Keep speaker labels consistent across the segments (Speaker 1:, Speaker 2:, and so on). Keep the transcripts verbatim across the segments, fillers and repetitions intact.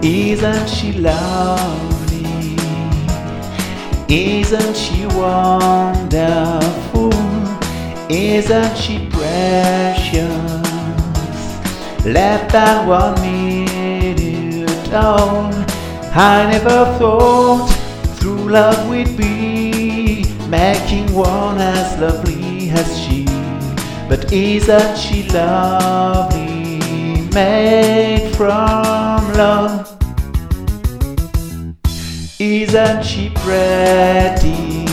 Speaker 1: Isn't she lovely? Isn't she wonderful? Isn't she precious? Less than one minute on, I never thought through love would be making one as lovely as she. But isn't she lovely, made from love? Isn't she pretty,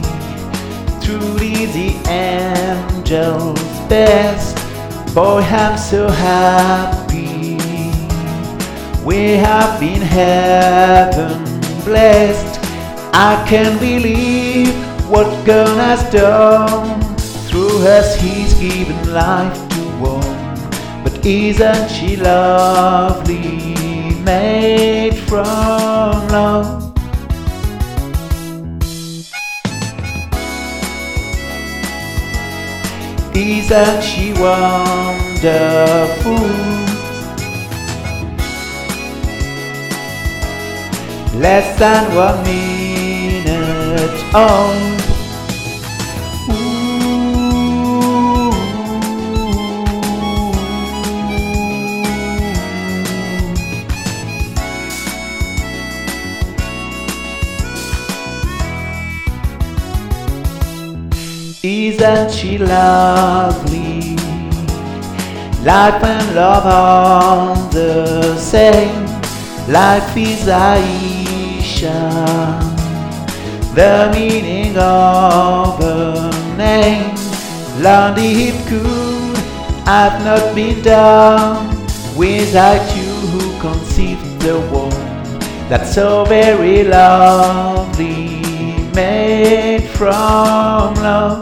Speaker 1: truly the angel's best? Boy, I'm so happy, we have been heaven blessed. I can't believe what God has done. Through us He's given life to one. But isn't she lovely, made from love? Isn't she wonderful? Less than one minute on. Isn't she lovely? Life and love are the same. Life is Aisha, the meaning of a name. Lord, it could have not been done without you who conceived the one that's so very lovely, made from love.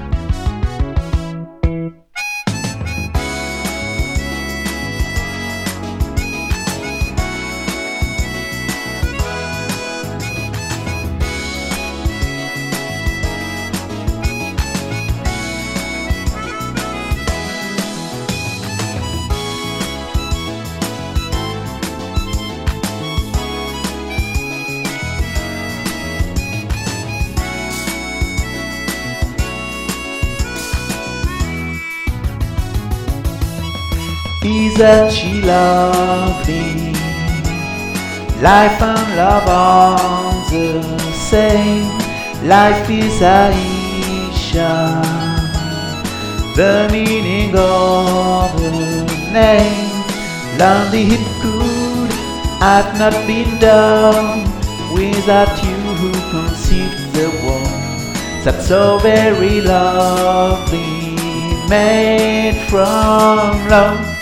Speaker 1: Isn't she lovely? Life and love are the same. Life is Aisha, the meaning of her name. Lord, it could have not been done without you who conceived the one that's so very lovely, made from love.